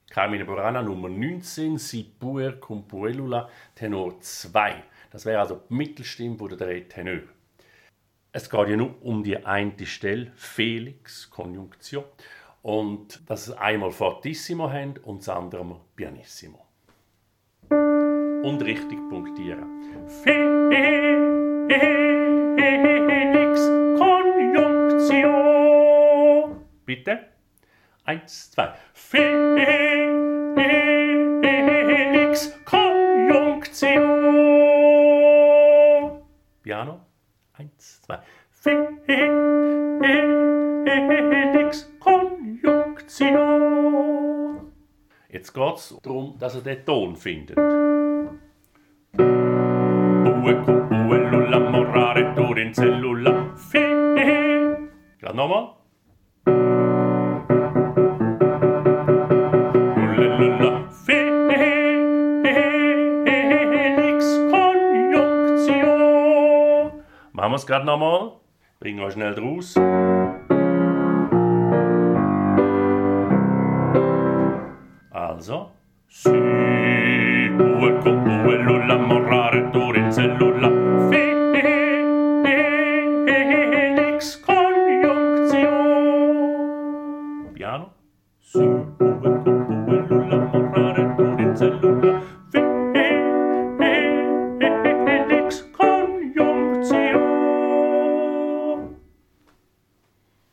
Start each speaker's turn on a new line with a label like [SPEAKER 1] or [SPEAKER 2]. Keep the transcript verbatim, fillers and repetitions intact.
[SPEAKER 1] Carmine Burana Nummer neunzehn, Si puer cum puellula, Tenor zwei. Das wäre also die Mittelstimme der drei Tenöre. Es geht ja nur um die eine Stelle, Felix, Konjunktion. Und dass wir einmal Fortissimo haben und das andere mal Pianissimo. Und richtig punktieren. Felix, Konjunktion. Bitte. Eins, zwei. Felix, Konjunktion. Piano. Eins, zwei. Felix, Konjunktion. Jetzt geht es darum, dass ihr den Ton findet. Bue cum puellula morare tur in cellula. Fe. Gerade nochmal. Puellula. Felix, Konjunktion. Machen wir es gerade nochmal. Bringen wir schnell raus. Also. Si.